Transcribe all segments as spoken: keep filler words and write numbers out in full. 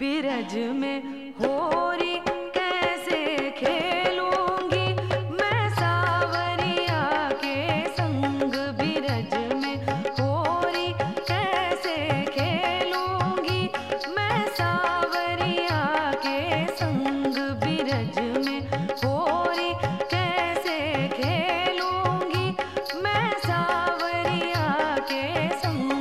बिरज में होरी कैसे खेलूंगी मैं सावरिया के संग। बिरज में होरी कैसे खेलूंगी मैं सावरिया के संग। बिरज में होरी कैसे खेलूंगी मैं सावरिया के संग।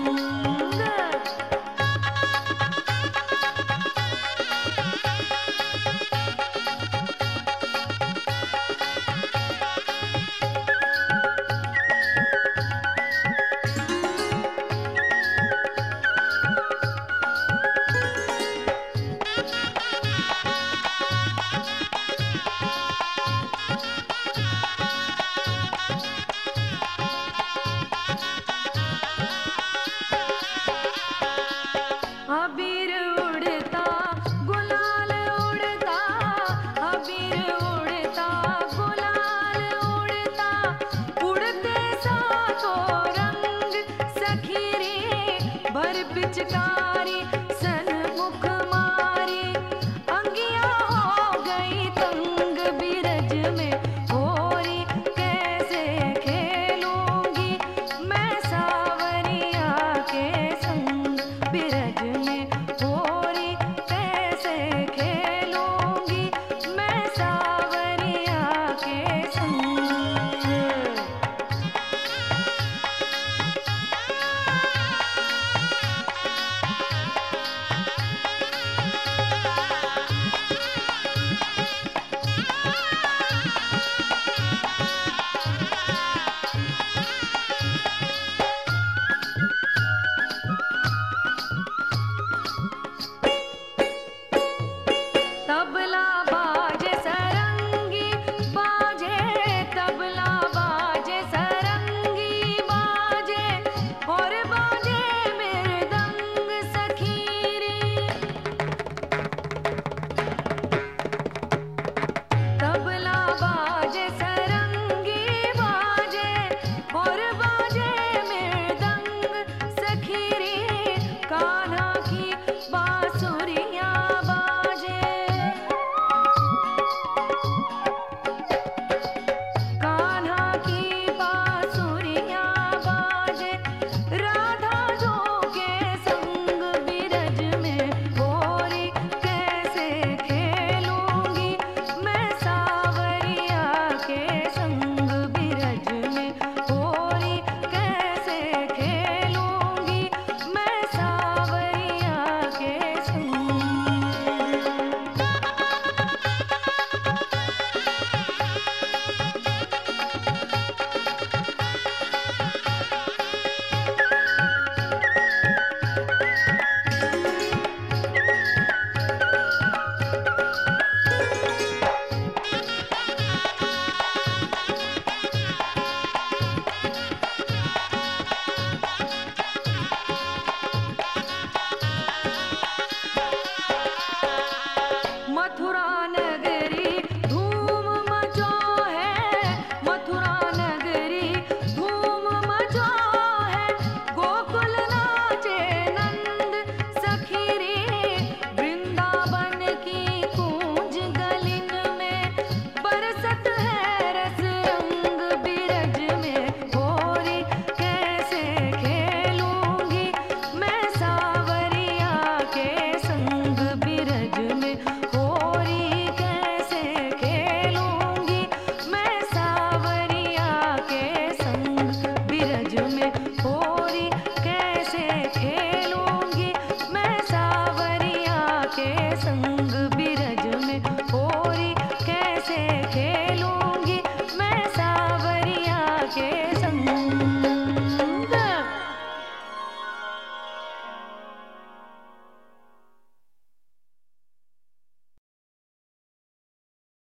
अबीर उड़ता गुलाल उड़ता, अबीर उड़ता गुलाल उड़ता, उड़ते सातों रंग सखी रे भर पिचकारी सन्मुख मारी। अंगिया हो गई तंग बिरज में होरी कैसे खेलूंगी मैं सावरिया के संग। बिरज में होरी कैसे खेलूंगी मैं सावरिया के संग। तब